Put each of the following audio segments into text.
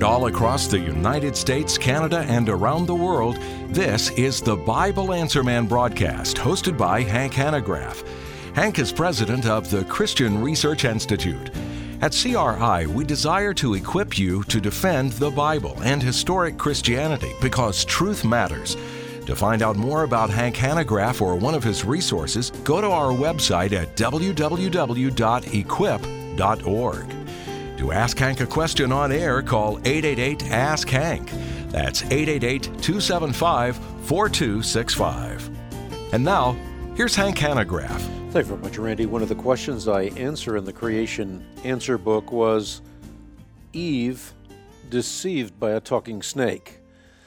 all across the United States, Canada, and around the world, this is the Bible Answer Man broadcast, hosted by Hank Hanegraaff. Hank is president of the Christian Research Institute. At CRI, we desire to equip you to defend the Bible and historic Christianity because truth matters. To find out more about Hank Hanegraaff or one of his resources, go to our website at www.equip.org. To ask Hank a question on air, call 888-ASK-HANK. That's 888-275-4265. And now, here's Hank Hanegraaff. Thank you very much, Randy. One of the questions I answer in the Creation Answer book was, Eve deceived by a talking snake?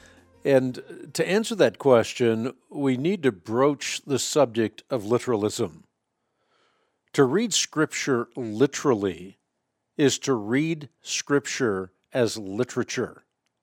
And to answer that question, we need to broach the subject of literalism. To read Scripture literally is to read Scripture as literature.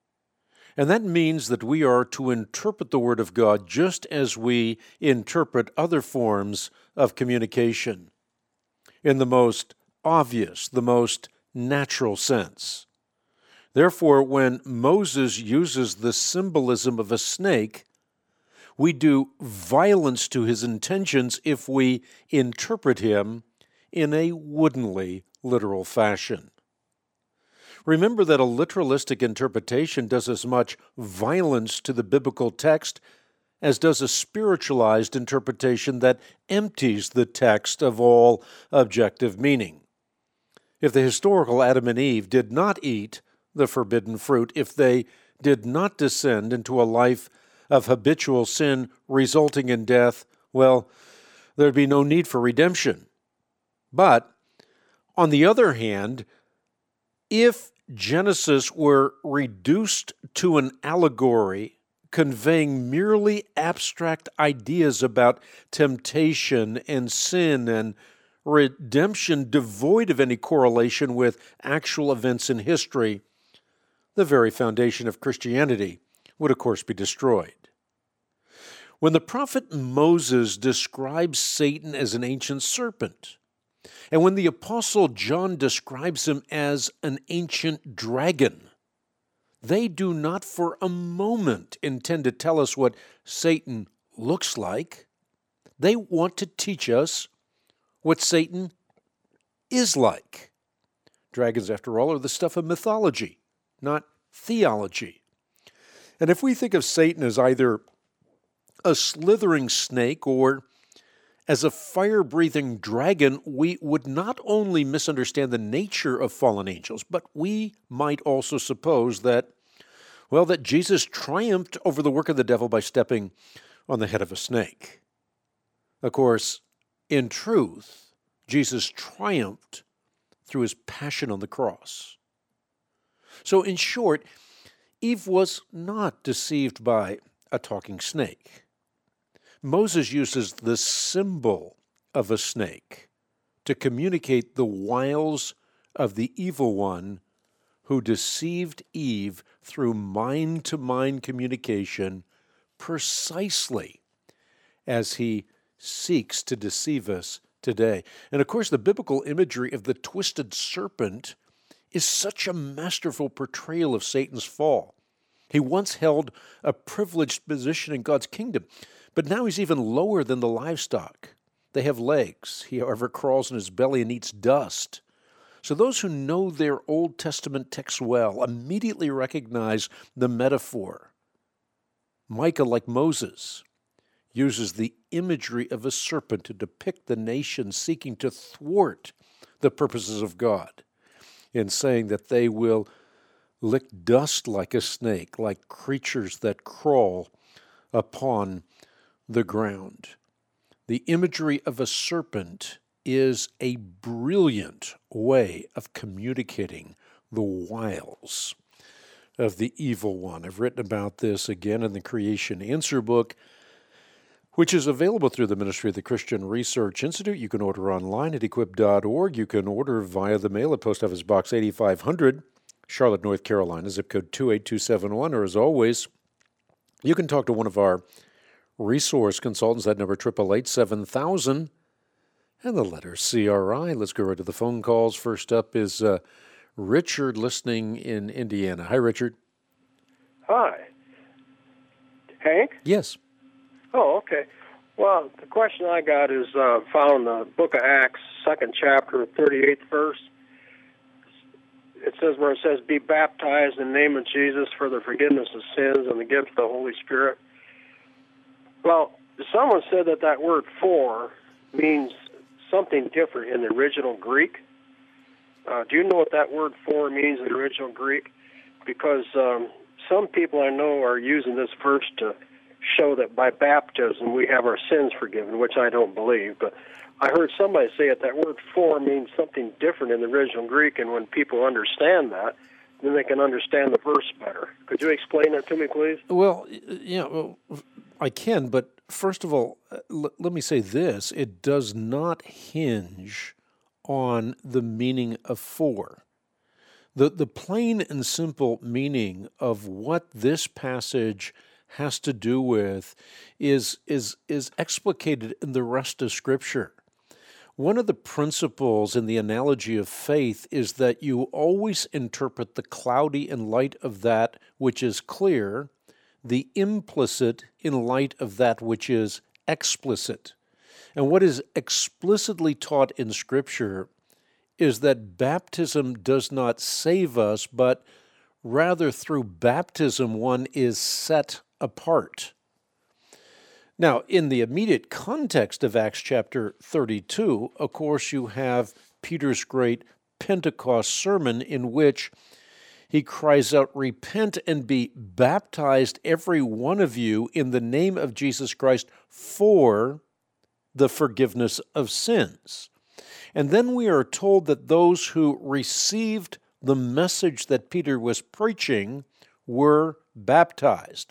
And that means that we are to interpret the Word of God just as we interpret other forms of communication, in the most obvious, the most natural sense. Therefore, when Moses uses the symbolism of a snake, we do violence to his intentions if we interpret him in a woodenly literal fashion. Remember that a literalistic interpretation does as much violence to the biblical text as does a spiritualized interpretation that empties the text of all objective meaning. If the historical Adam and Eve did not eat the forbidden fruit, if they did not descend into a life of habitual sin resulting in death, well, there'd be no need for redemption. But on the other hand, if Genesis were reduced to an allegory conveying merely abstract ideas about temptation and sin and redemption devoid of any correlation with actual events in history, the very foundation of Christianity would, of course, be destroyed. When the prophet Moses describes Satan as an ancient serpent, and when the Apostle John describes him as an ancient dragon, they do not for a moment intend to tell us what Satan looks like. They want to teach us what Satan is like. Dragons, after all, are the stuff of mythology, not theology. And if we think of Satan as either a slithering snake or as a fire-breathing dragon, we would not only misunderstand the nature of fallen angels, but we might also suppose that, that Jesus triumphed over the work of the devil by stepping on the head of a snake. Of course, in truth, Jesus triumphed through his passion on the cross. So in short, Eve was not deceived by a talking snake. Moses uses the symbol of a snake to communicate the wiles of the evil one who deceived Eve through mind-to-mind communication precisely as he seeks to deceive us today. And of course, the biblical imagery of the twisted serpent is such a masterful portrayal of Satan's fall. He once held a privileged position in God's kingdom, but now he's even lower than the livestock. They have legs. He, however, crawls on his belly and eats dust. So those who know their Old Testament texts well immediately recognize the metaphor. Micah, like Moses, uses the imagery of a serpent to depict the nation seeking to thwart the purposes of God in saying that they will lick dust like a snake, like creatures that crawl upon the ground. The imagery of a serpent is a brilliant way of communicating the wiles of the evil one. I've written about this again in the Creation Answer book, which is available through the ministry of the Christian Research Institute. You can order online at equip.org. You can order via the mail at Post Office Box 8500, Charlotte, North Carolina, zip code 28271. Or as always, you can talk to one of our resource consultants. That number, 888-7000, and the letter CRI. Let's go right to the phone calls. First up is Richard listening in Indiana. Hi, Richard. Hi. Hank? Yes. Oh, okay. Well, the question I got is found in the book of Acts, 2nd chapter, 38th verse. It says where it says, "Be baptized in the name of Jesus for the forgiveness of sins and the gift of the Holy Spirit." Well, someone said that word "for" means something different in the original Greek. Do you know what that word "for" means in the original Greek? Because some people I know are using this verse to show that by baptism we have our sins forgiven, which I don't believe. But I heard somebody say that word "for" means something different in the original Greek, and when people understand that, then they can understand the verse better. Could you explain that to me, please? Well, I can, but first of all, let me say this. It does not hinge on the meaning of "for." The plain and simple meaning of what this passage has to do with is explicated in the rest of Scripture. One of the principles in the analogy of faith is that you always interpret the cloudy in light of that which is clear, the implicit in light of that which is explicit. And what is explicitly taught in Scripture is that baptism does not save us, but rather through baptism one is set apart. Now, in the immediate context of Acts chapter 32, of course, you have Peter's great Pentecost sermon in which he cries out, "Repent and be baptized, every one of you, in the name of Jesus Christ for the forgiveness of sins." And then we are told that those who received the message that Peter was preaching were baptized.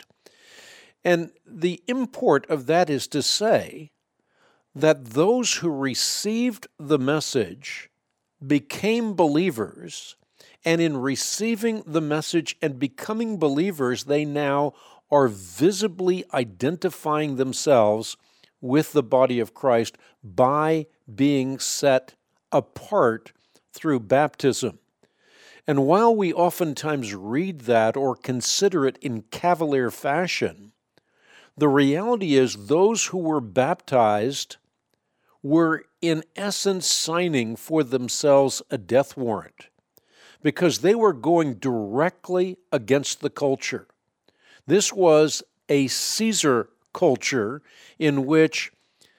And the import of that is to say that those who received the message became believers, and in receiving the message and becoming believers, they now are visibly identifying themselves with the body of Christ by being set apart through baptism. And while we oftentimes read that or consider it in cavalier fashion, the reality is those who were baptized were in essence signing for themselves a death warrant because they were going directly against the culture. This was a Caesar culture in which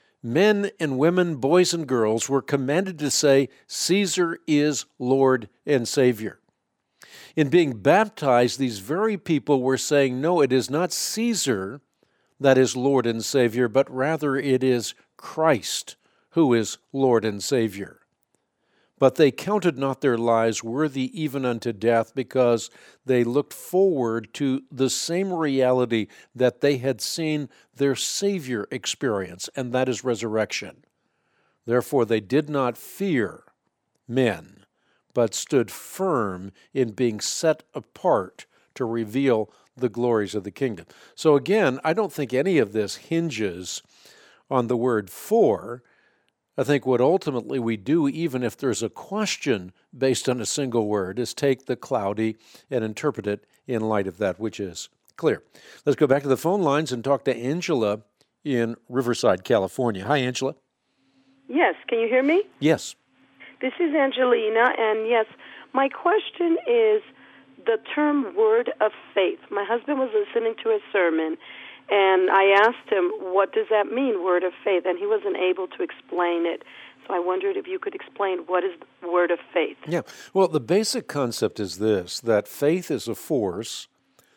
men and women, boys and girls, were commanded to say, "Caesar is Lord and Savior." In being baptized, these very people were saying, no, it is not Caesar that is Lord and Savior, but rather it is Christ who is Lord and Savior. But they counted not their lives worthy even unto death, because they looked forward to the same reality that they had seen their Savior experience, and that is resurrection. Therefore, they did not fear men, but stood firm in being set apart to reveal the glories of the kingdom. So again, I don't think any of this hinges on the word "for." I think what ultimately we do, even if there's a question based on a single word, is take the cloudy and interpret it in light of that which is clear. Let's go back to the phone lines and talk to Angela in Riverside, California. Hi, Angela. Yes, can you hear me? Yes. This is Angelina, and yes, my question is the term word of faith. My husband was listening to a sermon, and I asked him, what does that mean, word of faith? And he wasn't able to explain it. So I wondered if you could explain what is the word of faith. Yeah. Well, the basic concept is this, that faith is a force.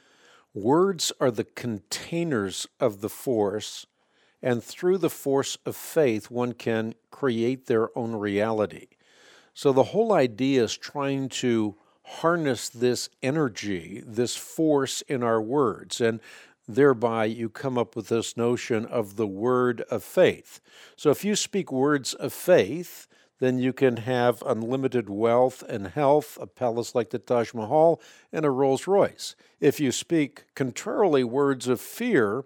Words are the containers of the force, and through the force of faith, one can create their own reality. So the whole idea is trying to harness this energy, this force in our words, and thereby you come up with this notion of the word of faith. So if you speak words of faith, then you can have unlimited wealth and health, a palace like the Taj Mahal, and a Rolls Royce. If you speak contrarily words of fear,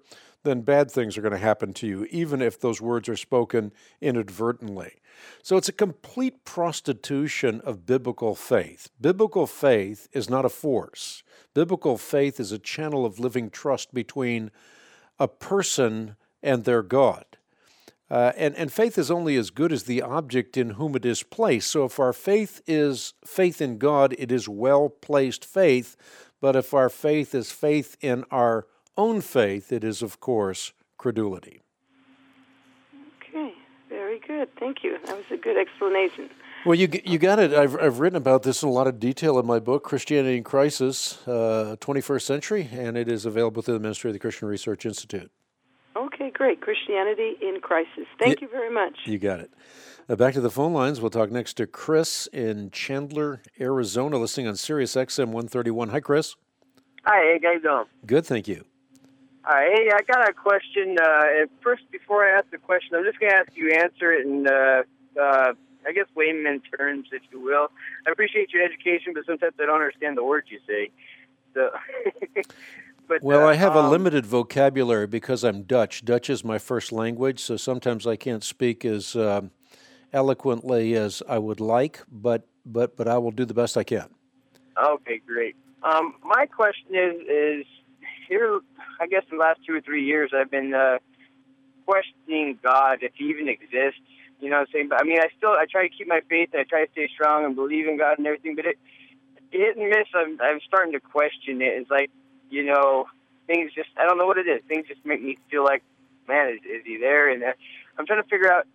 then bad things are going to happen to you, even if those words are spoken inadvertently. So it's a complete prostitution of biblical faith. Biblical faith is not a force. Biblical faith is a channel of living trust between a person and their God. And faith is only as good as the object in whom it is placed. So if our faith is faith in God, it is well-placed faith. But if our faith is faith in our own faith, it is, of course, credulity. Okay, very good. Thank you. That was a good explanation. Well, you got it. I've written about this in a lot of detail in my book, Christianity in Crisis, 21st Century, and it is available through the Ministry of the Christian Research Institute. Okay, great. Christianity in Crisis. Thank you very much. You got it. Back to the phone lines. We'll talk next to Chris in Chandler, Arizona, listening on Sirius XM 131. Hi, Chris. Hi, hey, how you doing? Good, thank you. Hey, I got a question. First, before I ask the question, I'm just going to ask you to answer it in, I guess, layman terms, if you will. I appreciate your education, but sometimes I don't understand the words you say. So, but, well, I have a limited vocabulary because I'm Dutch. Dutch is my first language, so sometimes I can't speak as eloquently as I would like, but I will do the best I can. Okay, great. My question is here, I guess in the last 2 or 3 years, I've been questioning God, if he even exists. You know what I'm saying? But I mean, I try to keep my faith, and I try to stay strong and believe in God and everything, but it hit and miss. I'm starting to question it. It's like, you know, things just, I don't know what it is. Things just make me feel like, man, is he there? And I'm trying to figure out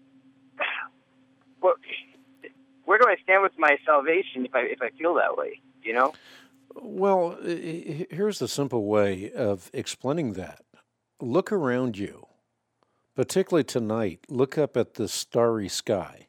where do I stand with my salvation if I feel that way, you know? Well, here's the simple way of explaining that. Look around you, particularly tonight. Look up at the starry sky.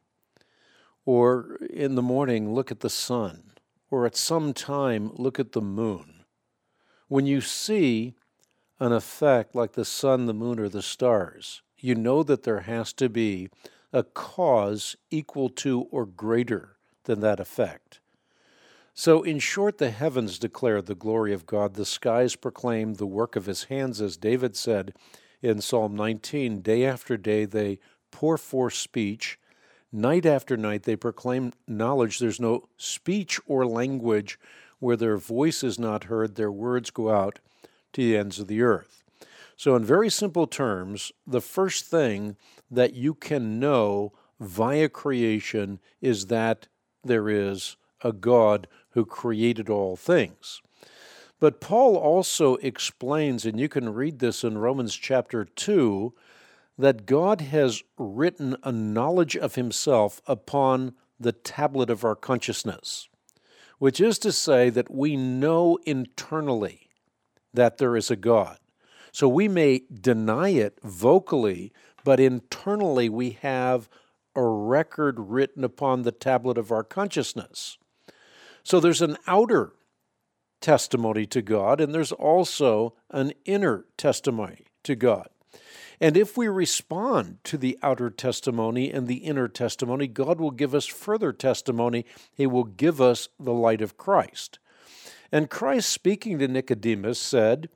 Or in the morning, look at the sun. Or at some time, look at the moon. When you see an effect like the sun, the moon, or the stars, you know that there has to be a cause equal to or greater than that effect. So, in short, the heavens declare the glory of God. The skies proclaim the work of his hands, as David said in Psalm 19. Day after day they pour forth speech. Night after night they proclaim knowledge. There's no speech or language where their voice is not heard. Their words go out to the ends of the earth. So, in very simple terms, the first thing that you can know via creation is that there is a God who created all things. But Paul also explains, and you can read this in Romans chapter 2, that God has written a knowledge of himself upon the tablet of our consciousness, which is to say that we know internally that there is a God. So we may deny it vocally, but internally we have a record written upon the tablet of our consciousness. So there's an outer testimony to God, and there's also an inner testimony to God. And if we respond to the outer testimony and the inner testimony, God will give us further testimony. He will give us the light of Christ. And Christ, speaking to Nicodemus, said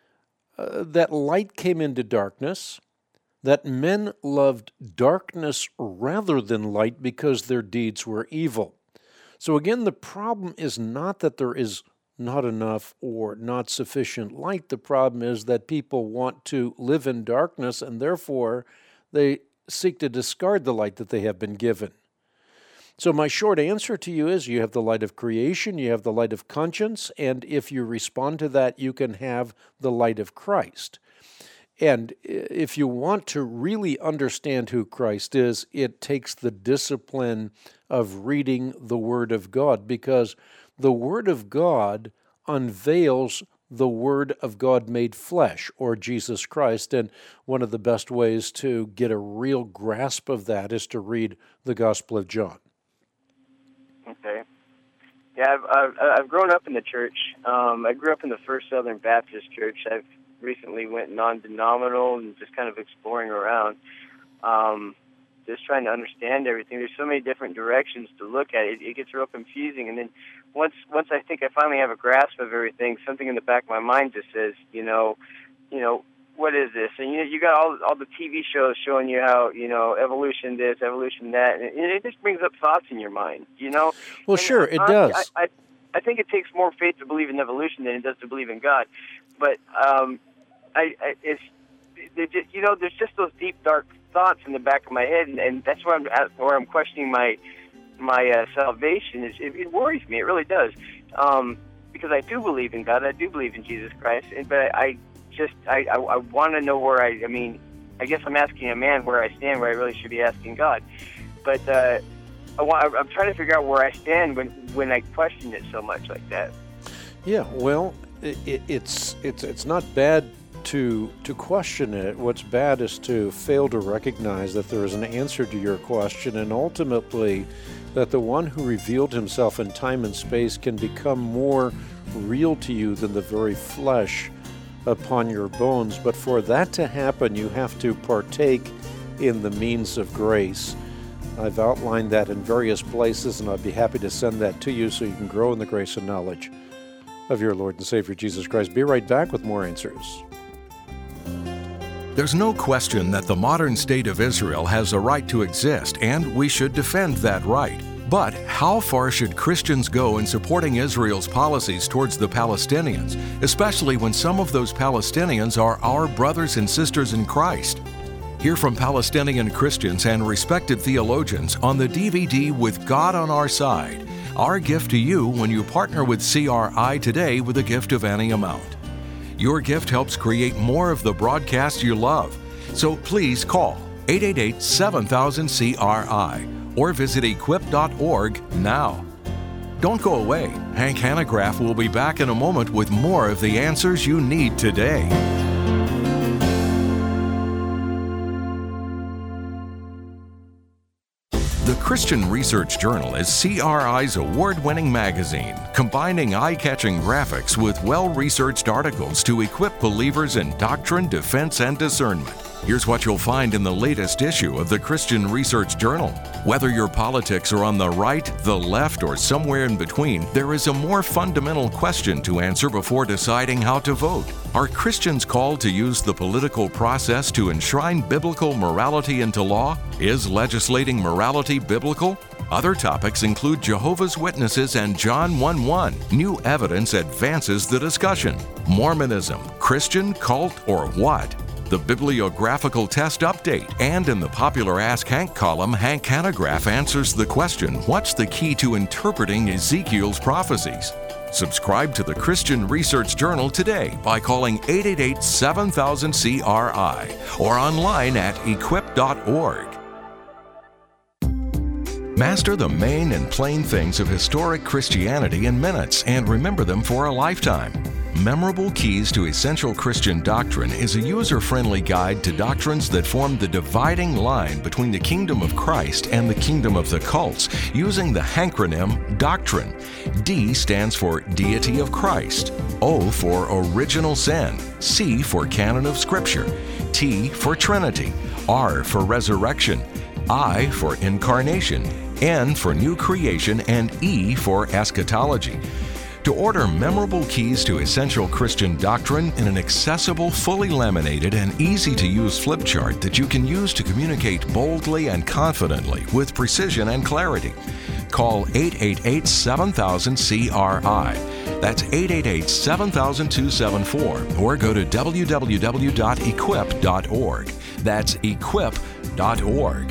that light came into darkness, that men loved darkness rather than light because their deeds were evil. So again, the problem is not that there is not enough or not sufficient light. The problem is that people want to live in darkness, and therefore they seek to discard the light that they have been given. So my short answer to you is you have the light of creation, you have the light of conscience, and if you respond to that, you can have the light of Christ. And if you want to really understand who Christ is, it takes the discipline of reading the Word of God, because the Word of God unveils the Word of God made flesh, or Jesus Christ. And one of the best ways to get a real grasp of that is to read the Gospel of John. Okay. Yeah, I've grown up in the church. I grew up in the First Southern Baptist Church. I've recently went non-denominational and just kind of exploring around, just trying to understand everything. There's so many different directions to look at it. It gets real confusing. And then once I think I finally have a grasp of everything, something in the back of my mind just says, what is this? And you got all the TV shows showing you how evolution this, evolution that, and it just brings up thoughts in your mind. Well, and sure, it honestly, does. I think it takes more faith to believe in evolution than it does to believe in God. But there's just those deep, dark thoughts in the back of my head, and that's where I'm questioning my salvation. It worries me. It really does, because I do believe in God. I do believe in Jesus Christ, but I want to know where I guess I'm asking a man where I stand, where I really should be asking God. But I'm trying to figure out where I stand when I question it so much like that. Yeah, well, it's not bad to question it. What's bad is to fail to recognize that there is an answer to your question, and ultimately that the one who revealed himself in time and space can become more real to you than the very flesh upon your bones. But for that to happen, you have to partake in the means of grace. I've outlined that in various places, and I'd be happy to send that to you so you can grow in the grace and knowledge of your Lord and Savior Jesus Christ. Be right back with more answers. There's no question that the modern state of Israel has a right to exist, and we should defend that right. But how far should Christians go in supporting Israel's policies towards the Palestinians, especially when some of those Palestinians are our brothers and sisters in Christ? Hear from Palestinian Christians and respected theologians on the DVD With God on Our Side, our gift to you when you partner with CRI today with a gift of any amount. Your gift helps create more of the broadcast you love. So please call 888-7000-CRI or visit equip.org now. Don't go away. Hank Hanegraaff will be back in a moment with more of the answers you need today. The Christian Research Journal is CRI's award-winning magazine, combining eye-catching graphics with well-researched articles to equip believers in doctrine, defense, and discernment. Here's what you'll find in the latest issue of the Christian Research Journal. Whether your politics are on the right, the left, or somewhere in between, there is a more fundamental question to answer before deciding how to vote. Are Christians called to use the political process to enshrine biblical morality into law? Is legislating morality biblical? Other topics include Jehovah's Witnesses and John 1:1. New evidence advances the discussion. Mormonism, Christian, cult, or what? The Bibliographical Test Update, and in the popular Ask Hank column, Hank Hanegraaff answers the question, what's the key to interpreting Ezekiel's prophecies? Subscribe to the Christian Research Journal today by calling 888-7000-CRI or online at equip.org. Master the main and plain things of historic Christianity in minutes and remember them for a lifetime. Memorable Keys to Essential Christian Doctrine is a user-friendly guide to doctrines that form the dividing line between the kingdom of Christ and the kingdom of the cults, using the hankronym Doctrine. D stands for Deity of Christ, O for Original Sin, C for Canon of Scripture, T for Trinity, R for Resurrection, I for Incarnation, N for New Creation, and E for Eschatology. To order Memorable Keys to Essential Christian Doctrine in an accessible, fully laminated, and easy-to-use flip chart that you can use to communicate boldly and confidently with precision and clarity, call 888-7000-CRI. That's 888-7000-274, or go to www.equip.org. That's equip.org.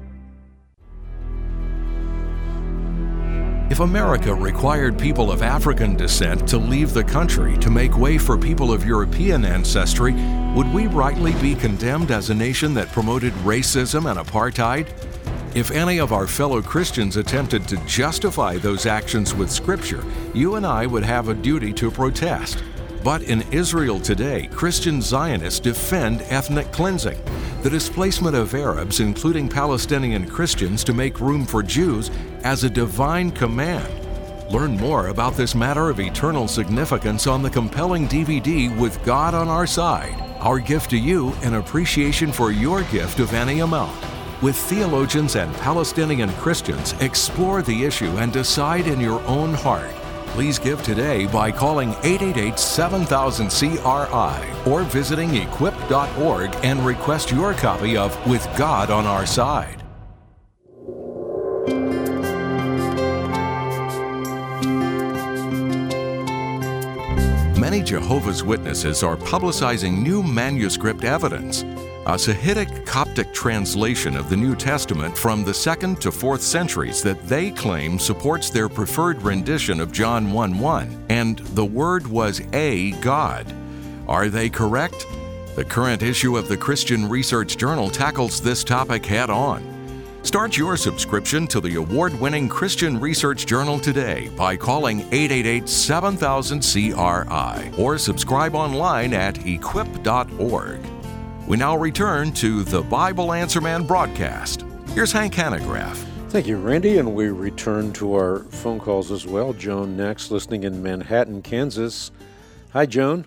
If America required people of African descent to leave the country to make way for people of European ancestry, would we rightly be condemned as a nation that promoted racism and apartheid? If any of our fellow Christians attempted to justify those actions with Scripture, you and I would have a duty to protest. But in Israel today, Christian Zionists defend ethnic cleansing, the displacement of Arabs, including Palestinian Christians, to make room for Jews, as a divine command. Learn more about this matter of eternal significance on the compelling DVD With God on Our Side, our gift to you in appreciation for your gift of any amount. With theologians and Palestinian Christians, explore the issue and decide in your own heart. Please give today by calling 888-7000-CRI or visiting equip.org and request your copy of With God on Our Side. Many Jehovah's Witnesses are publicizing new manuscript evidence, a Sahidic Coptic translation of the New Testament from the 2nd to 4th centuries that they claim supports their preferred rendition of John 1:1, and the Word was a God. Are they correct? The current issue of the Christian Research Journal tackles this topic head-on. Start your subscription to the award-winning Christian Research Journal today by calling 888-7000-CRI or subscribe online at equip.org. We now return to the Bible Answer Man broadcast. Here's Hank Hanegraaff. Thank you, Randy, and we return to our phone calls as well. Joan next, listening in Manhattan, Kansas. Hi, Joan.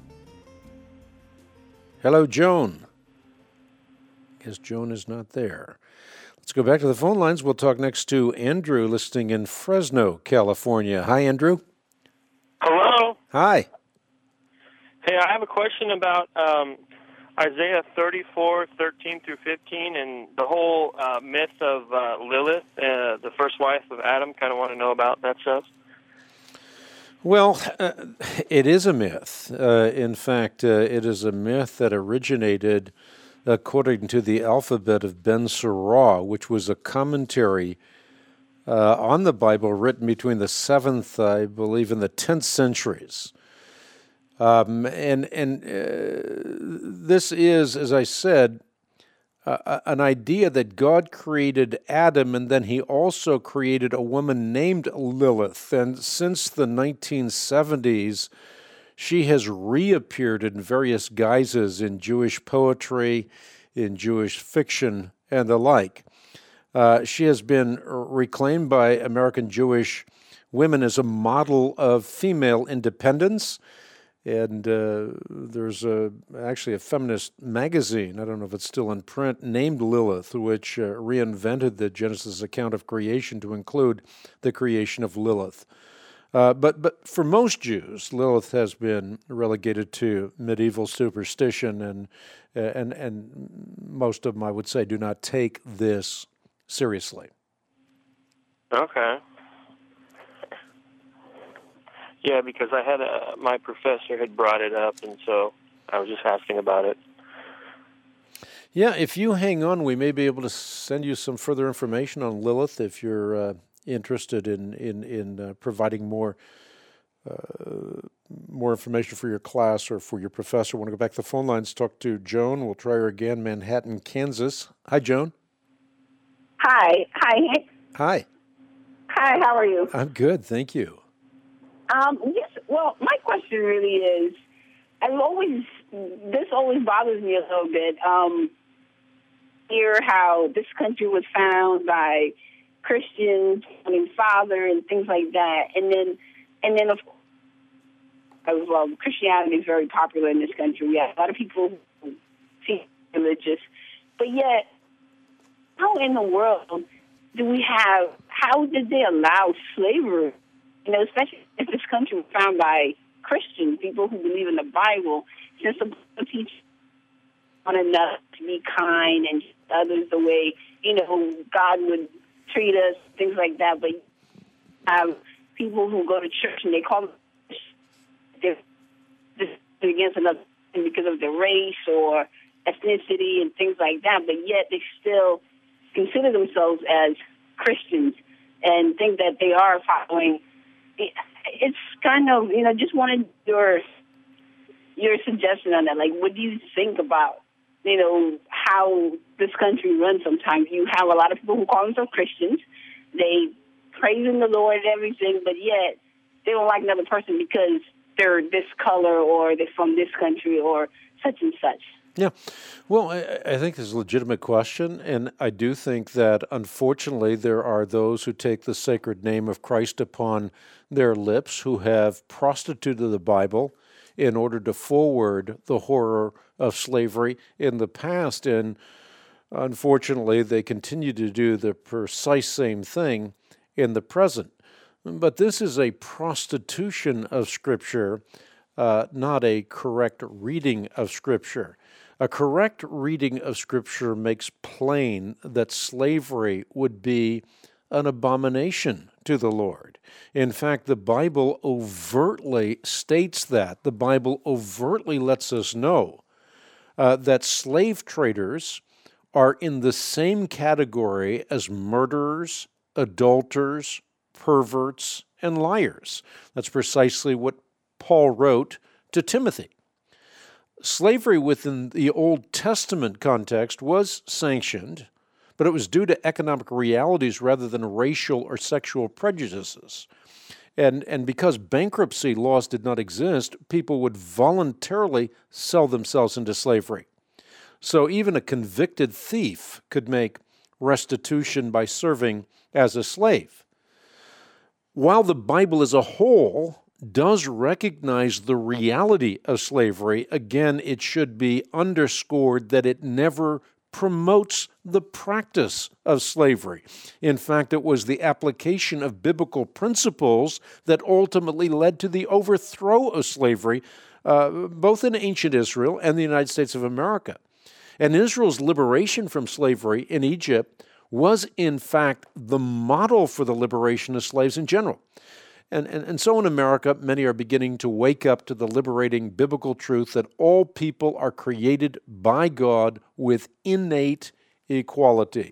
Hello, Joan. Guess Joan is not there. Let's go back to the phone lines. We'll talk next to Andrew, listening in Fresno, California. Hi, Andrew. Hello. Hi. Hey, I have a question about Isaiah 34:13 through 15, and the whole myth of Lilith, the first wife of Adam. Kind of want to know about that stuff. Well, it is a myth. In fact, it is a myth that originated according to the alphabet of Ben Sirah, which was a commentary on the Bible written between the 7th, I believe, and the 10th centuries. This is, as I said, an idea that God created Adam, and then he also created a woman named Lilith. And since the 1970s, she has reappeared in various guises in Jewish poetry, in Jewish fiction, and the like. She has been reclaimed by American Jewish women as a model of female independence. And there's actually a feminist magazine, I don't know if it's still in print, named Lilith, which reinvented the Genesis account of creation to include the creation of Lilith. But for most Jews, Lilith has been relegated to medieval superstition, and most of them, I would say, do not take this seriously. Okay. Yeah, because I had my professor had brought it up, and so I was just asking about it. Yeah, if you hang on, we may be able to send you some further information on Lilith if you're interested in providing more information for your class or for your professor. I want to go back to the phone lines, talk to Joan. We'll try her again, Manhattan, Kansas. Hi, Joan. Hi. Hank. Hi. Hi, how are you? I'm good, thank you. Yes, well, my question really is, this always bothers me a little bit. Hear how this country was found by Christians, father, and things like that, and then of course, well, Christianity is very popular in this country. We have a lot of people who seem religious, but yet, how in the world how did they allow slavery? Especially if this country was found by Christians, people who believe in the Bible, since the Bible teaches one another to be kind and others the way, God would treat us, things like that. But you have people who go to church and they call they're against another because of their race or ethnicity and things like that, but yet they still consider themselves as Christians and think that they are following. It's kind of, just wanted your suggestion on that. Like, what do you think about, how this country runs sometimes? You have a lot of people who call themselves Christians. They praise in the Lord and everything, but yet they don't like another person because they're this color or they're from this country or such and such. Yeah. Well, I think it's a legitimate question, and I do think that, unfortunately, there are those who take the sacred name of Christ upon their lips who have prostituted the Bible in order to forward the horror of slavery in the past, and unfortunately, they continue to do the precise same thing in the present. But this is a prostitution of Scripture, not a correct reading of Scripture. A correct reading of Scripture makes plain that slavery would be an abomination to the Lord. In fact, the Bible overtly states that. The Bible overtly lets us know that slave traders are in the same category as murderers, adulterers, perverts, and liars. That's precisely what Paul wrote to Timothy. Slavery within the Old Testament context was sanctioned, but it was due to economic realities rather than racial or sexual prejudices. And because bankruptcy laws did not exist, people would voluntarily sell themselves into slavery. So even a convicted thief could make restitution by serving as a slave. While the Bible as a whole does recognize the reality of slavery, again, it should be underscored that it never promotes the practice of slavery. In fact, it was the application of biblical principles that ultimately led to the overthrow of slavery, both in ancient Israel and the United States of America. And Israel's liberation from slavery in Egypt was, in fact, the model for the liberation of slaves in general. And so in America, many are beginning to wake up to the liberating biblical truth that all people are created by God with innate equality.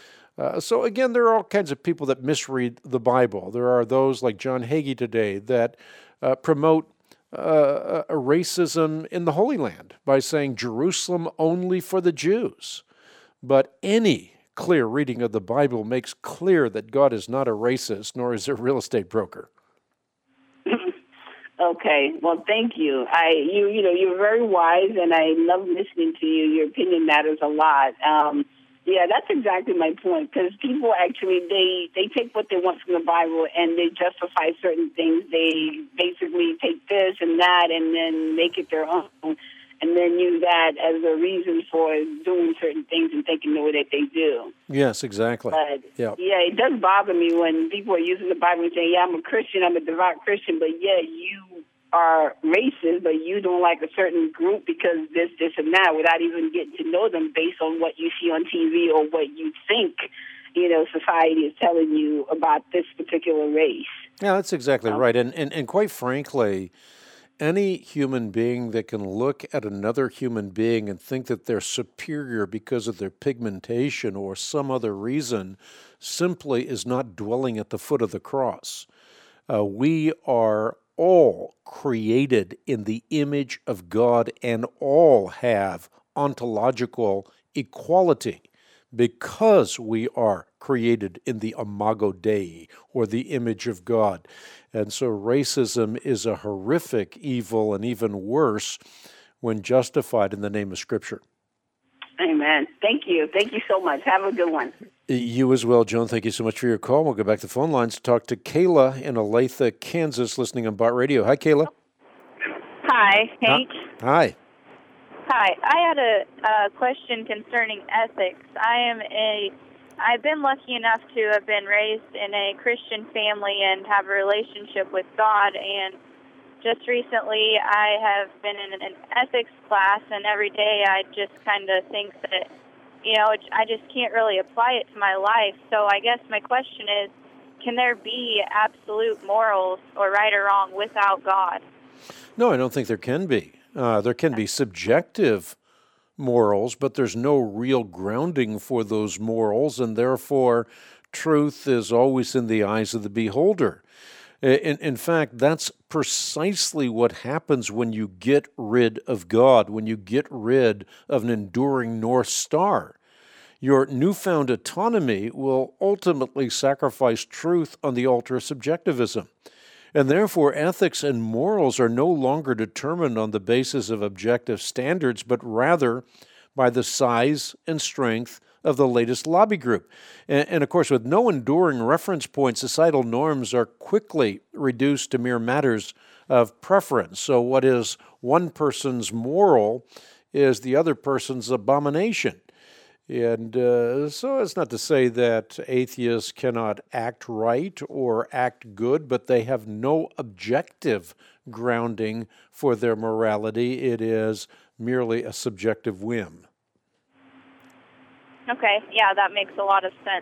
So again, there are all kinds of people that misread the Bible. There are those like John Hagee today that promote a racism in the Holy Land by saying Jerusalem only for the Jews. But any clear reading of the Bible makes clear that God is not a racist, nor is a real estate broker. Okay, well, thank you. You're very wise, and I love listening to you. Your opinion matters a lot. Yeah, that's exactly my point, because people actually, they take what they want from the Bible and they justify certain things. They basically take this and that and then make it their own, and then use that as a reason for doing certain things and thinking the way that they do. Yes, exactly. But, yeah, it does bother me when people are using the Bible and saying, yeah, I'm a Christian, I'm a devout Christian, but yeah, you are racist, but you don't like a certain group because this, and that, without even getting to know them based on what you see on TV or what you think, society is telling you about this particular race. Yeah, that's exactly right. And quite frankly, any human being that can look at another human being and think that they're superior because of their pigmentation or some other reason simply is not dwelling at the foot of the cross. We are all created in the image of God and all have ontological equality because we are created in the imago Dei, or the image of God. And so racism is a horrific evil, and even worse when justified in the name of Scripture. Amen. Thank you. Thank you so much. Have a good one. You as well, Joan. Thank you so much for your call. We'll go back to the phone lines to talk to Kayla in Olathe, Kansas, listening on Bart Radio. Hi, Kayla. Hi, Hank. Hi. Hi. I had a question concerning ethics. I've been lucky enough to have been raised in a Christian family and have a relationship with God, and just recently I have been in an ethics class, and every day I just kind of think that, I just can't really apply it to my life. So I guess my question is, can there be absolute morals or right or wrong without God? No, I don't think there can be. There can be subjective morals, but there's no real grounding for those morals, and therefore truth is always in the eyes of the beholder. In fact, that's precisely what happens when you get rid of God, when you get rid of an enduring North Star. Your newfound autonomy will ultimately sacrifice truth on the altar of subjectivism. And therefore, ethics and morals are no longer determined on the basis of objective standards, but rather by the size and strength of the latest lobby group. And of course, with no enduring reference point, societal norms are quickly reduced to mere matters of preference. So what is one person's moral is the other person's abomination. And so it's not to say that atheists cannot act right or act good, but they have no objective grounding for their morality. It is merely a subjective whim. Okay, yeah, that makes a lot of sense.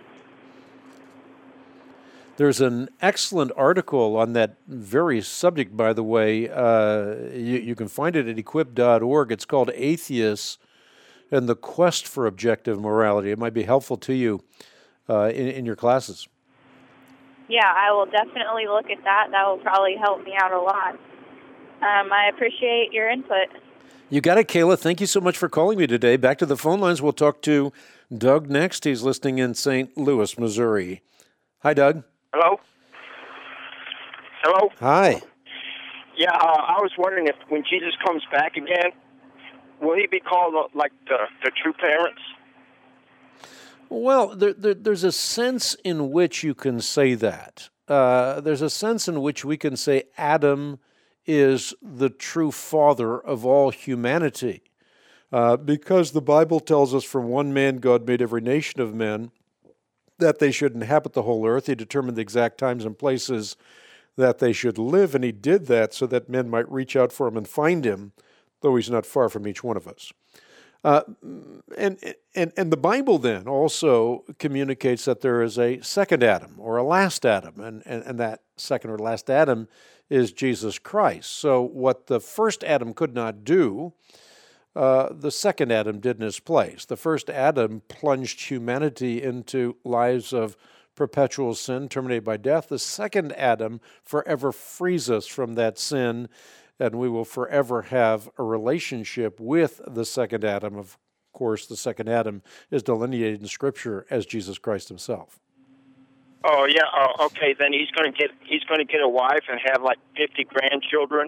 There's an excellent article on that very subject, by the way. You can find it at equip.org. It's called Atheists and the Quest for Objective Morality. It might be helpful to you in your classes. Yeah, I will definitely look at that. That will probably help me out a lot. I appreciate your input. You got it, Kayla. Thank you so much for calling me today. Back to the phone lines. We'll talk to Doug next. He's listening in St. Louis, Missouri. Hi, Doug. Hello? Hello? Hi. Yeah, I was wondering if when Jesus comes back again, will he be called like the true parents? Well, there's a sense in which you can say that. There's a sense in which we can say Adam is the true father of all humanity. Because the Bible tells us from one man God made every nation of men, that they should inhabit the whole earth. He determined the exact times and places that they should live, and he did that so that men might reach out for him and find him, though he's not far from each one of us. And the Bible then also communicates that there is a second Adam or a last Adam, and that second or last Adam is Jesus Christ. So what the first Adam could not do, the second Adam did in his place. The first Adam plunged humanity into lives of perpetual sin, terminated by death. The second Adam forever frees us from that sin, and we will forever have a relationship with the second Adam. Of course, the second Adam is delineated in Scripture as Jesus Christ himself. Oh yeah. Okay. Then he's going to get a wife and have like 50 grandchildren.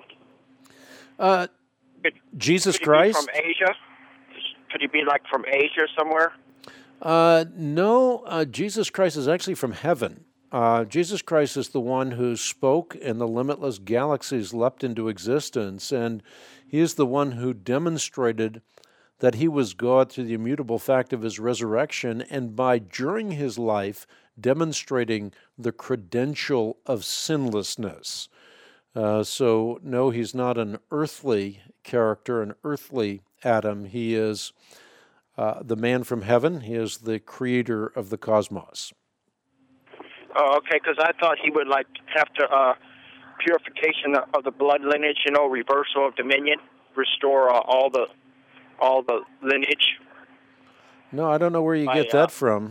Jesus could Christ? From Asia? Could he be like from Asia somewhere? No, Jesus Christ is actually from heaven. Jesus Christ is the one who spoke and the limitless galaxies leapt into existence, and he is the one who demonstrated that he was God through the immutable fact of his resurrection, and by, during his life, demonstrating the credential of sinlessness. So, no, he's not an earthly character, an earthly Adam. He is the man from heaven. He is the creator of the cosmos. Oh, okay, because I thought he would like have to purification of the blood lineage, reversal of dominion, restore all the lineage. No, I don't know where you get that from.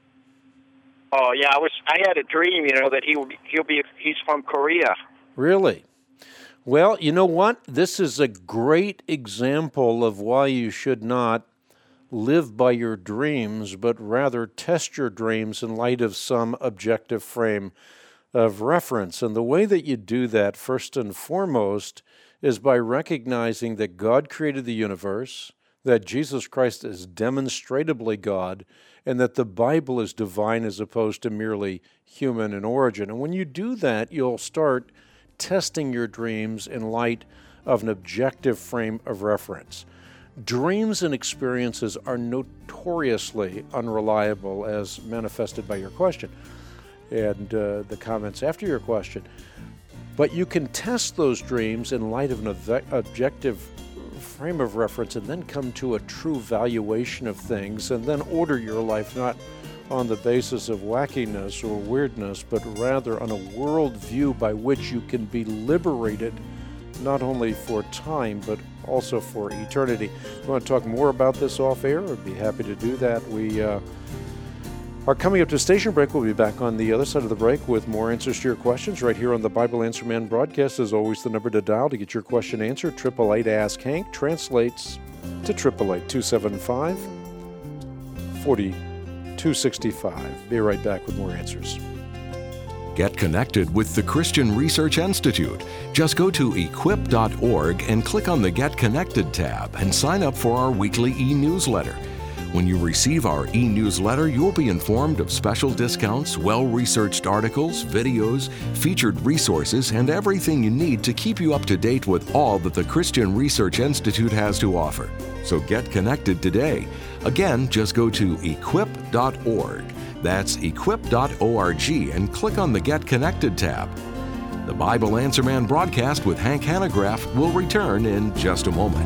Oh yeah, I had a dream, that he's from Korea. Really? Well, you know what? This is a great example of why you should not live by your dreams, but rather test your dreams in light of some objective frame of reference. And the way that you do that, first and foremost, is by recognizing that God created the universe, that Jesus Christ is demonstrably God, and that the Bible is divine as opposed to merely human in origin. And when you do that, you'll start testing your dreams in light of an objective frame of reference. Dreams and experiences are notoriously unreliable, as manifested by your question and the comments after your question. But you can test those dreams in light of an objective frame of reference and then come to a true valuation of things and then order your life not on the basis of wackiness or weirdness, but rather on a worldview by which you can be liberated not only for time, but also for eternity. If you want to talk more about this off air, I'd be happy to do that. We are coming up to station break. We'll be back on the other side of the break with more answers to your questions right here on the Bible Answer Man broadcast. As always, the number to dial to get your question answered, 888-ASK-HANK, translates to 888-275-4265. Be right back with more answers. Get connected with the Christian Research Institute. Just go to equip.org and click on the Get Connected tab and sign up for our weekly e-newsletter. When you receive our e-newsletter, you'll be informed of special discounts, well-researched articles, videos, featured resources, and everything you need to keep you up to date with all that the Christian Research Institute has to offer. So get connected today. Again, just go to equip.org. That's equip.org and click on the Get Connected tab. The Bible Answer Man broadcast with Hank Hanegraaff will return in just a moment.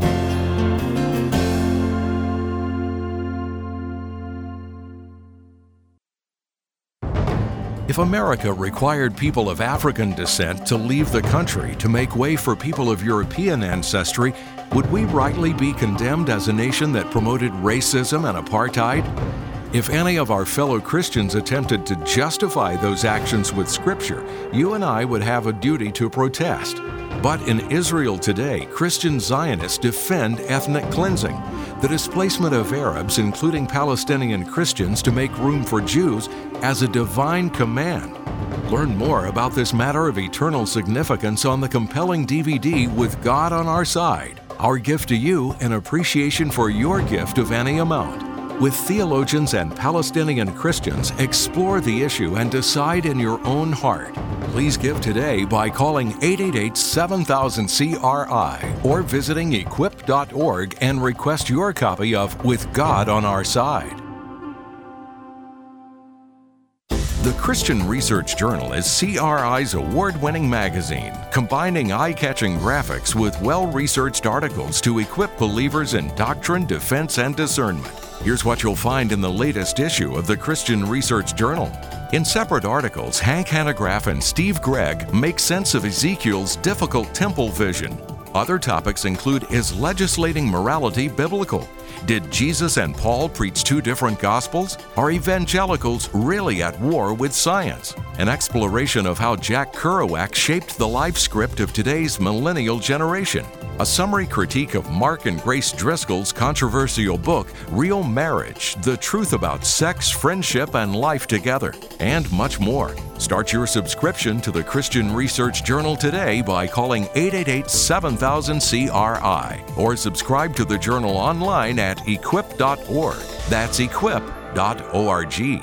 If America required people of African descent to leave the country to make way for people of European ancestry, would we rightly be condemned as a nation that promoted racism and apartheid? If any of our fellow Christians attempted to justify those actions with Scripture, you and I would have a duty to protest. But in Israel today, Christian Zionists defend ethnic cleansing, the displacement of Arabs, including Palestinian Christians, to make room for Jews, as a divine command. Learn more about this matter of eternal significance on the compelling DVD With God on Our Side. Our gift to you, an appreciation for your gift of any amount. With theologians and Palestinian Christians, explore the issue and decide in your own heart. Please give today by calling 888-7000-CRI or visiting equip.org and request your copy of With God on Our Side. The Christian Research Journal is CRI's award-winning magazine, combining eye-catching graphics with well-researched articles to equip believers in doctrine, defense, and discernment. Here's what you'll find in the latest issue of the Christian Research Journal. In separate articles, Hank Hanegraaff and Steve Gregg make sense of Ezekiel's difficult temple vision. Other topics include: Is legislating morality biblical? Did Jesus and Paul preach two different gospels? Are evangelicals really at war with science? An exploration of how Jack Kerouac shaped the life script of today's millennial generation. A summary critique of Mark and Grace Driscoll's controversial book, Real Marriage: The Truth About Sex, Friendship, and Life Together. And much more. Start your subscription to the Christian Research Journal today by calling 888-7000-CRI or subscribe to the journal online at equip.org. That's equip.org.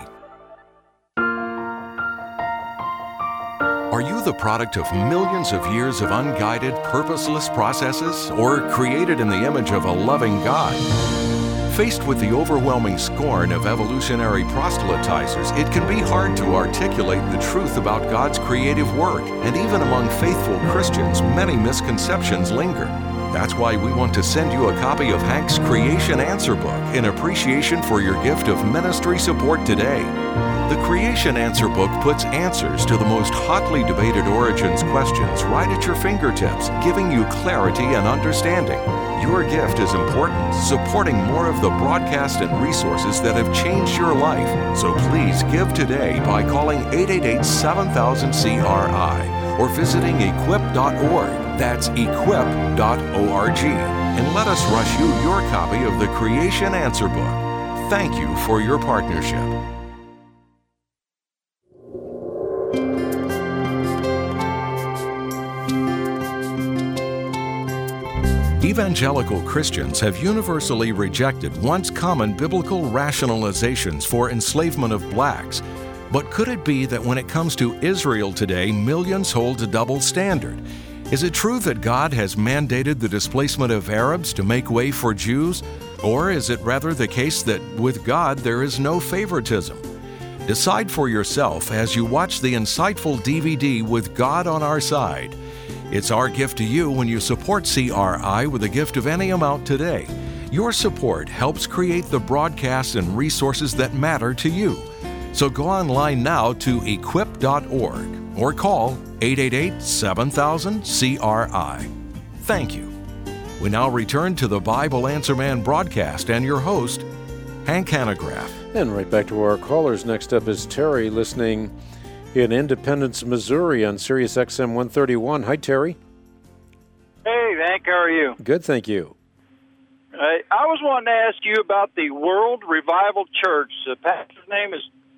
Are you the product of millions of years of unguided, purposeless processes, or created in the image of a loving God? Faced with the overwhelming scorn of evolutionary proselytizers, it can be hard to articulate the truth about God's creative work, and even among faithful Christians, many misconceptions linger. That's why we want to send you a copy of Hank's Creation Answer Book in appreciation for your gift of ministry support today. The Creation Answer Book puts answers to the most hotly debated origins questions right at your fingertips, giving you clarity and understanding. Your gift is important, supporting more of the broadcast and resources that have changed your life. So please give today by calling 888-7000-CRI or visiting equip.org. That's equip.org. And let us rush you your copy of the Creation Answer Book. Thank you for your partnership. Evangelical Christians have universally rejected once common biblical rationalizations for enslavement of blacks. But could it be that when it comes to Israel today, millions hold a double standard? Is it true that God has mandated the displacement of Arabs to make way for Jews? Or is it rather the case that with God there is no favoritism? Decide for yourself as you watch the insightful DVD With God on Our Side. It's our gift to you when you support CRI with a gift of any amount today. Your support helps create the broadcasts and resources that matter to you. So go online now to equip.org or call 888-7000-CRI. Thank you. We now return to the Bible Answer Man broadcast and your host, Hank Hanegraaff. And right back to our callers. Next up is Terry, listening in Independence, Missouri on Sirius XM 131. Hi, Terry. Hey, Hank, how are you? Good, thank you. I was wanting to ask you about the World Revival Church. The pastor's name is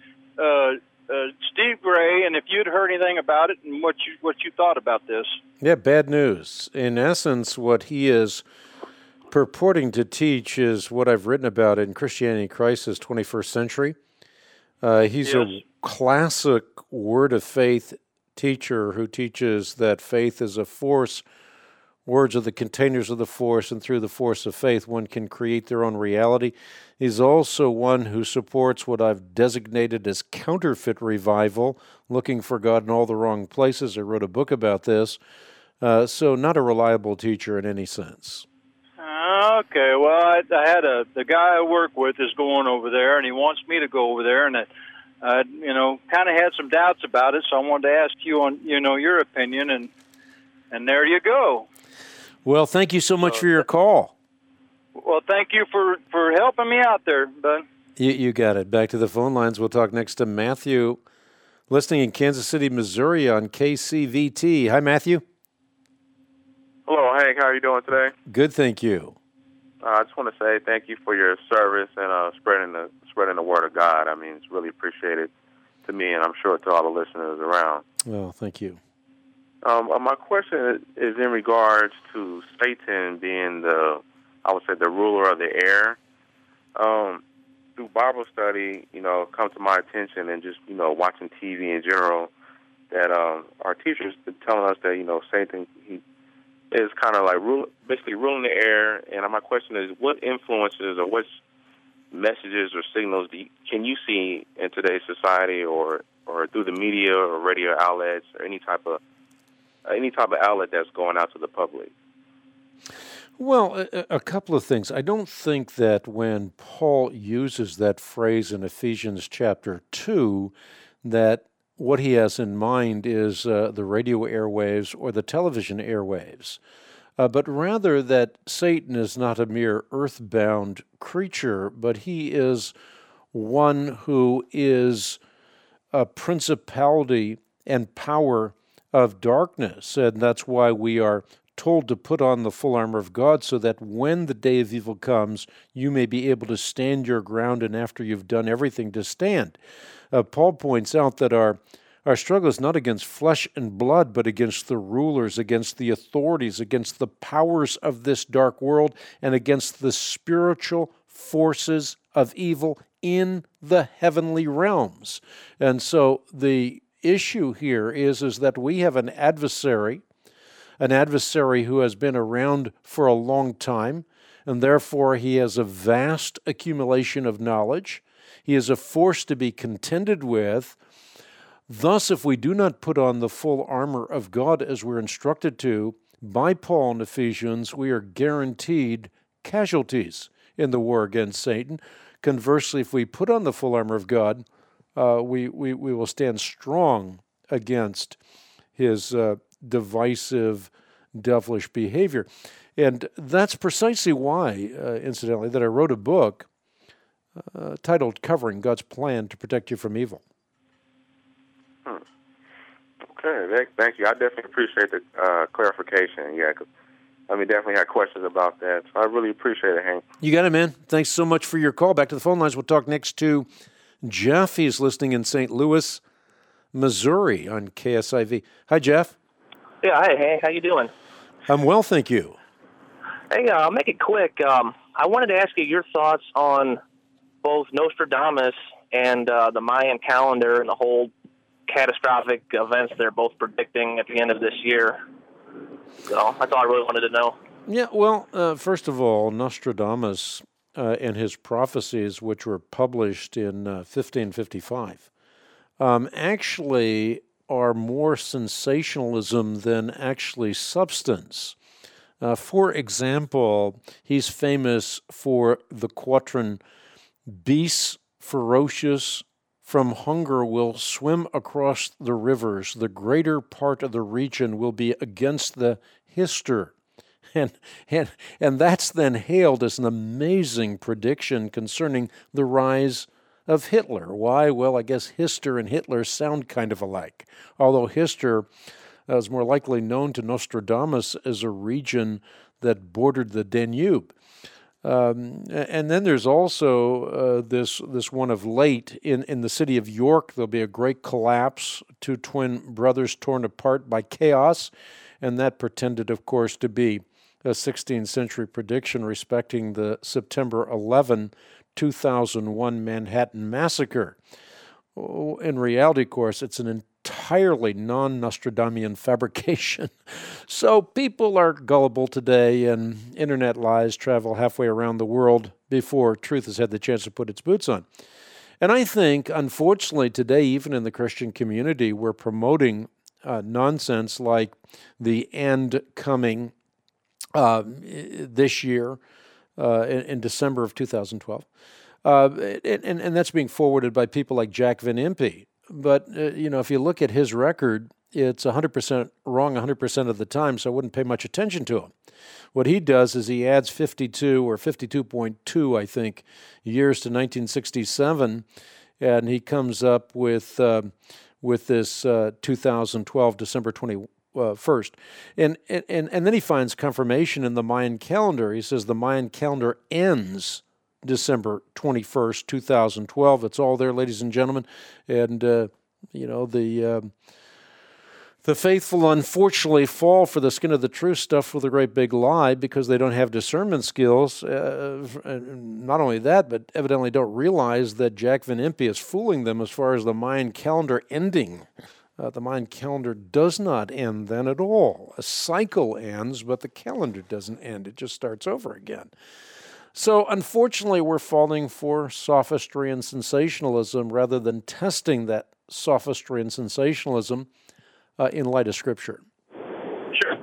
Steve Gray, and if you'd heard anything about it and what you thought about this. Yeah, bad news. In essence, what he is purporting to teach is what I've written about in Christianity Crisis 21st Century. He's a classic Word of Faith teacher who teaches that faith is a force. Words are the containers of the force, and through the force of faith, one can create their own reality. He's also one who supports what I've designated as counterfeit revival, looking for God in all the wrong places. I wrote a book about this. So not a reliable teacher in any sense. Okay, well, I had the guy I work with is going over there, and he wants me to go over there, and kind of had some doubts about it, so I wanted to ask you on, your opinion, and there you go. Well, thank you so much for your call. Well, thank you for helping me out there, bud. You got it. Back to the phone lines. We'll talk next to Matthew, listening in Kansas City, Missouri on KCVT. Hi, Matthew. Hello, Hank. How are you doing today? Good, thank you. I just want to say thank you for your service and spreading the word of God. I mean, it's really appreciated to me, and I'm sure to all the listeners around. Well, thank you. My question is in regards to Satan being the ruler of the air. Through Bible study, come to my attention, and just watching TV in general, that our teachers been telling us that Satan he is kind of like basically ruling the air. And my question is, what influences or what messages or signals can you see in today's society, or through the media or radio outlets, or any type of outlet that's going out to the public? Well, a couple of things. I don't think that when Paul uses that phrase in Ephesians chapter 2, that what he has in mind is the radio airwaves or the television airwaves, but rather that Satan is not a mere earthbound creature, but he is one who is a principality and power of darkness, and that's why we are told to put on the full armor of God, so that when the day of evil comes, you may be able to stand your ground, and after you've done everything, to stand. Paul points out that our struggle is not against flesh and blood, but against the rulers, against the authorities, against the powers of this dark world, and against the spiritual forces of evil in the heavenly realms. And so the issue here is that we have an adversary who has been around for a long time, and therefore he has a vast accumulation of knowledge. He is a force to be contended with. Thus, if we do not put on the full armor of God as we're instructed to by Paul in Ephesians, we are guaranteed casualties in the war against Satan. Conversely, if we put on the full armor of God, we will stand strong against his divisive, devilish behavior. And that's precisely why, incidentally, that I wrote a book titled Covering God's Plan to Protect You from Evil. Okay, thank you. I definitely appreciate the clarification. Yeah, 'cause definitely had questions about that. So I really appreciate it, Hank. You got it, man. Thanks so much for your call. Back to the phone lines. We'll talk next to Jeff. He's listening in St. Louis, Missouri on KSIV. Hi, Jeff. Yeah, hi, Hank. How you doing? I'm well, thank you. Hey, I'll make it quick. I wanted to ask you your thoughts on both Nostradamus and the Mayan calendar and the whole catastrophic events they're both predicting at the end of this year. So that's all I really wanted to know. Yeah, well, first of all, Nostradamus and his prophecies, which were published in 1555, actually are more sensationalism than actually substance. For example, he's famous for the quatrain, "Beasts ferocious from hunger will swim across the rivers. The greater part of the region will be against the hister." And that's then hailed as an amazing prediction concerning the rise of Hitler. Why? Well, I guess hister and Hitler sound kind of alike, although hister is more likely known to Nostradamus as a region that bordered the Danube. And then there's also this one of late in the city of York. There'll be a great collapse, two twin brothers torn apart by chaos, and that pretended, of course, to be a 16th century prediction respecting the September 11, 2001 Manhattan Massacre. In reality, of course, it's an entirely non-Nostradamian fabrication. So people are gullible today, and internet lies travel halfway around the world before truth has had the chance to put its boots on. And I think, unfortunately, today, even in the Christian community, we're promoting nonsense like the end coming this year in December of 2012. And that's being forwarded by people like Jack Van Impe. But, if you look at his record, it's 100% wrong 100% of the time, so I wouldn't pay much attention to him. What he does is he adds 52 or 52.2, I think, years to 1967, and he comes up with this 2012, December 21st. And then he finds confirmation in the Mayan calendar. He says the Mayan calendar ends December 21st, 2012. It's all there, ladies and gentlemen. And, the faithful, unfortunately, fall for the skin of the truth stuff with a great big lie because they don't have discernment skills. Not only that, but evidently don't realize that Jack Van Impe is fooling them as far as the Mayan calendar ending. The Mayan calendar does not end then at all. A cycle ends, but the calendar doesn't end. It just starts over again. So, unfortunately, we're falling for sophistry and sensationalism rather than testing that sophistry and sensationalism in light of Scripture. Sure.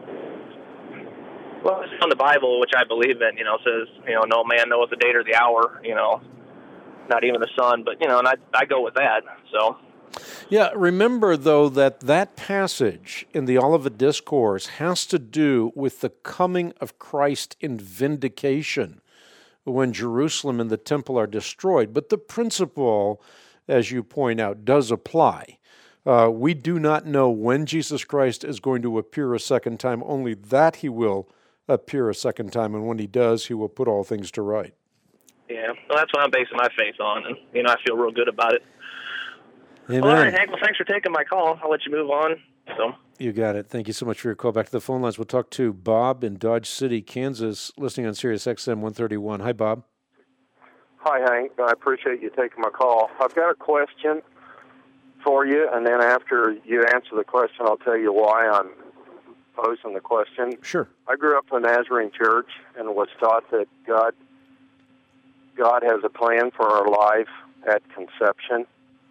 Well, it's on the Bible, which I believe in, says, no man knoweth the date or the hour, not even the sun, but, and I go with that, so. Yeah, remember, though, that passage in the Olivet Discourse has to do with the coming of Christ in vindication when Jerusalem and the temple are destroyed. But the principle, as you point out, does apply. We do not know when Jesus Christ is going to appear a second time, only that he will appear a second time, and when he does, he will put all things to right. Yeah, well, that's what I'm basing my faith on, and, I feel real good about it. Amen. All right, Hank, well, thanks for taking my call. I'll let you move on. So. You got it. Thank you so much for your call. Back to the phone lines. We'll talk to Bob in Dodge City, Kansas, listening on Sirius XM 131. Hi, Bob. Hi, Hank. I appreciate you taking my call. I've got a question for you, and then after you answer the question, I'll tell you why I'm posing the question. Sure. I grew up in the Nazarene Church and was taught that God has a plan for our life at conception.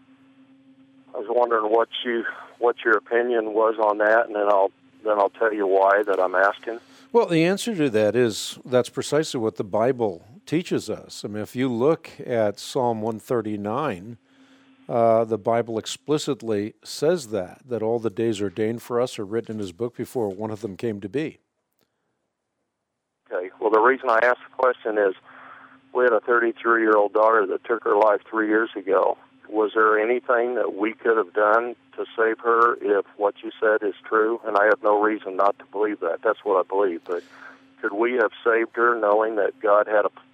I was wondering what your opinion was on that, and then I'll tell you why that I'm asking. Well, the answer to that is that's precisely what the Bible teaches us. I mean, if you look at Psalm 139, the Bible explicitly says that all the days ordained for us are written in his book before one of them came to be. Okay. Well, the reason I asked the question is we had a 33-year-old daughter that took her life 3 years ago. Was there anything that we could have done to save her if what you said is true? And I have no reason not to believe that. That's what I believe. But could we have saved her knowing that God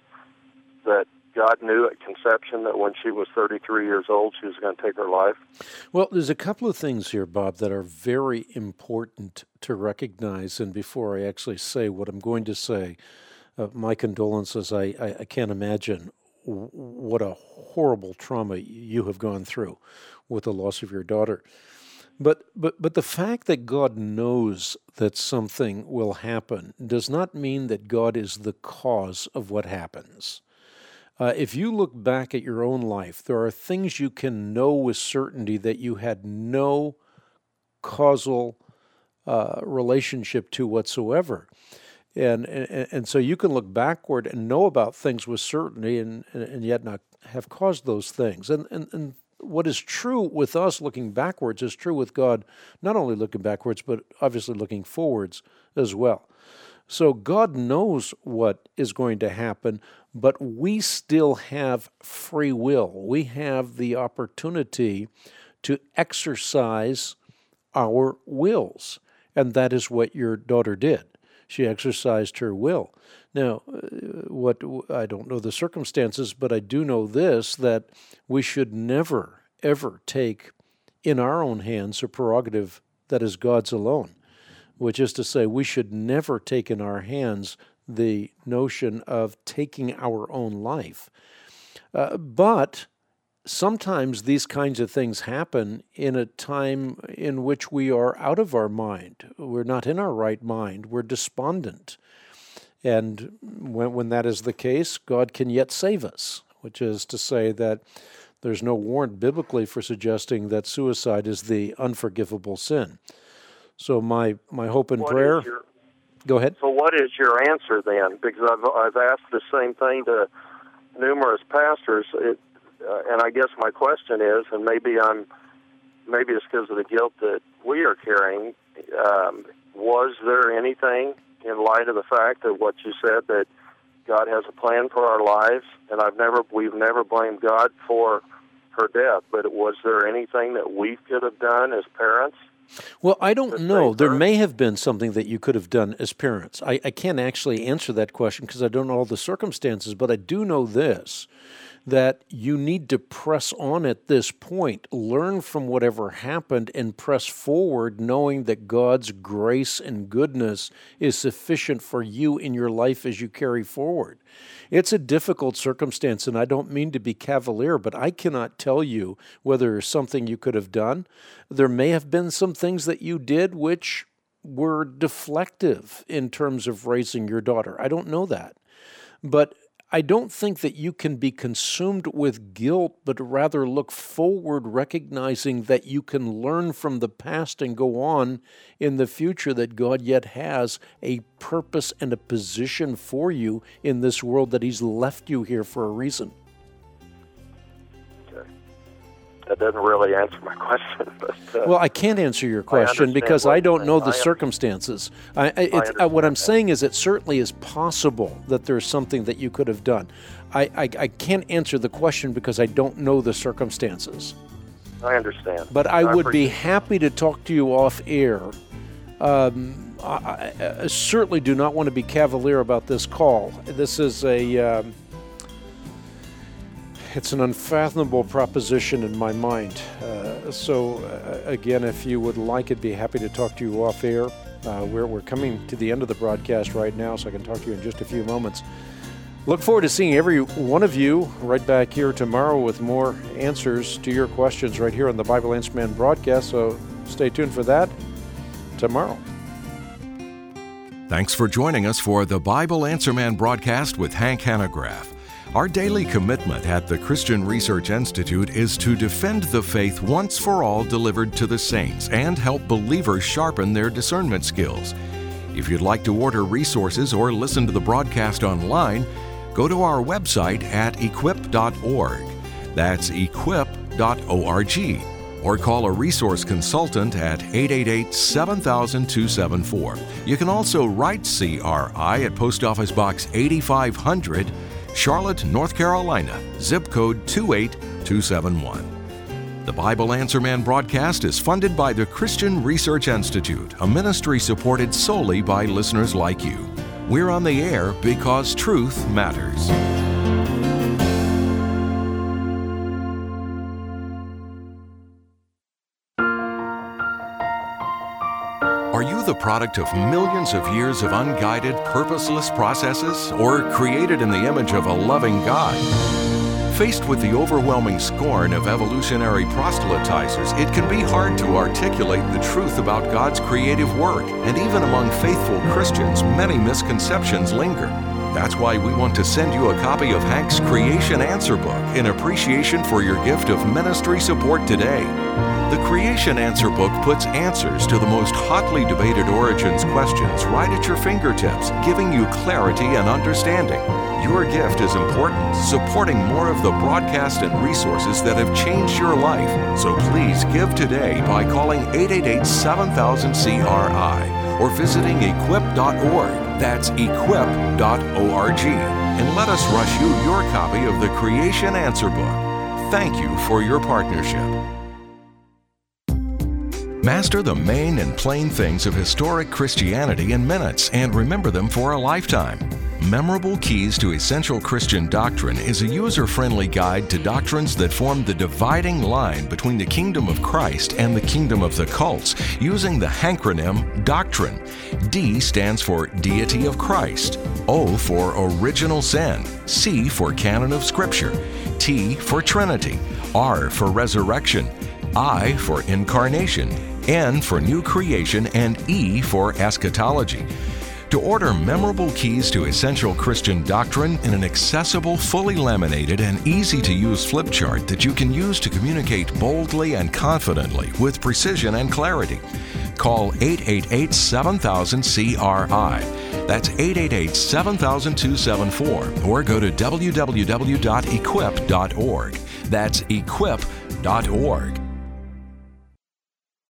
knew at conception that when she was 33 years old, she was going to take her life? Well, there's a couple of things here, Bob, that are very important to recognize. And before I actually say what I'm going to say, my condolences. I can't imagine what a horrible trauma you have gone through with the loss of your daughter. But the fact that God knows that something will happen does not mean that God is the cause of what happens. If you look back at your own life, there are things you can know with certainty that you had no causal relationship to whatsoever. And so you can look backward and know about things with certainty and yet not have caused those things. And what is true with us looking backwards is true with God, not only looking backwards, but obviously looking forwards as well. So God knows what is going to happen, but we still have free will. We have the opportunity to exercise our wills, and that is what your daughter did. She exercised her will. Now, I don't know the circumstances, but I do know this, that we should never, ever take in our own hands a prerogative that is God's alone. which is to say we should never take in our hands the notion of taking our own life. But sometimes these kinds of things happen in a time in which we are out of our mind. We're not in our right mind. We're despondent. And when that is the case, God can yet save us, which is to say that there's no warrant biblically for suggesting that suicide is the unforgivable sin. So my hope and prayer... Go ahead. So what is your answer then? Because I've asked the same thing to numerous pastors, and I guess my question is, and maybe it's because of the guilt that we are carrying. Was there anything in light of the fact that what you said, that God has a plan for our lives, and we've never blamed God for her death, but was there anything that we could have done as parents? Well, I don't know. There may have been something that you could have done as parents. I can't actually answer that question because I don't know all the circumstances, but I do know this, that you need to press on at this point, learn from whatever happened, and press forward knowing that God's grace and goodness is sufficient for you in your life as you carry forward. It's a difficult circumstance, and I don't mean to be cavalier, but I cannot tell you whether there's something you could have done. There may have been some things that you did which were deflective in terms of raising your daughter. I don't know that. But I don't think that you can be consumed with guilt, but rather look forward, recognizing that you can learn from the past and go on in the future, that God yet has a purpose and a position for you in this world, that He's left you here for a reason. Okay. That doesn't really answer my question. But, well, I can't answer your question because I don't know the circumstances. What I'm saying is it certainly is possible that there's something that you could have done. I can't answer the question because I don't know the circumstances. I understand. But I would be happy to talk to you off air. I certainly do not want to be cavalier about this call. This is it's an unfathomable proposition in my mind. Again, if you would like, I'd be happy to talk to you off air. We're coming to the end of the broadcast right now, so I can talk to you in just a few moments. Look forward to seeing every one of you right back here tomorrow with more answers to your questions right here on the Bible Answer Man broadcast, so stay tuned for that tomorrow. Thanks for joining us for the Bible Answer Man broadcast with Hank Hanegraaff. Our daily commitment at the Christian Research Institute is to defend the faith once for all delivered to the saints and help believers sharpen their discernment skills. If you'd like to order resources or listen to the broadcast online, go to our website at equip.org. That's equip.org. Or call a resource consultant at 888-7000-274. You can also write CRI at Post Office Box 8500, Charlotte, North Carolina, zip code 28271. The Bible Answer Man broadcast is funded by the Christian Research Institute, a ministry supported solely by listeners like you. We're on the air because truth matters. Are you the product of millions of years of unguided, purposeless processes, or created in the image of a loving God? Faced with the overwhelming scorn of evolutionary proselytizers, it can be hard to articulate the truth about God's creative work, and even among faithful Christians, many misconceptions linger. That's why we want to send you a copy of Hank's Creation Answer Book in appreciation for your gift of ministry support today. The Creation Answer Book puts answers to the most hotly debated origins questions right at your fingertips, giving you clarity and understanding. Your gift is important, supporting more of the broadcast and resources that have changed your life. So please give today by calling 888-7000-CRI or visiting equip.org. That's equip.org. And let us rush you your copy of the Creation Answer Book. Thank you for your partnership. Master the main and plain things of historic Christianity in minutes and remember them for a lifetime. Memorable Keys to Essential Christian Doctrine is a user-friendly guide to doctrines that form the dividing line between the kingdom of Christ and the kingdom of the cults, using the hancronym Doctrine. D stands for Deity of Christ, O for Original Sin, C for Canon of Scripture, T for Trinity, R for Resurrection, I for Incarnation, N for New Creation, and E for Eschatology. To order Memorable Keys to Essential Christian Doctrine in an accessible, fully laminated, and easy-to-use flip chart that you can use to communicate boldly and confidently with precision and clarity, call 888-7000-CRI. That's 888-7000-274, or go to www.equip.org. That's equip.org.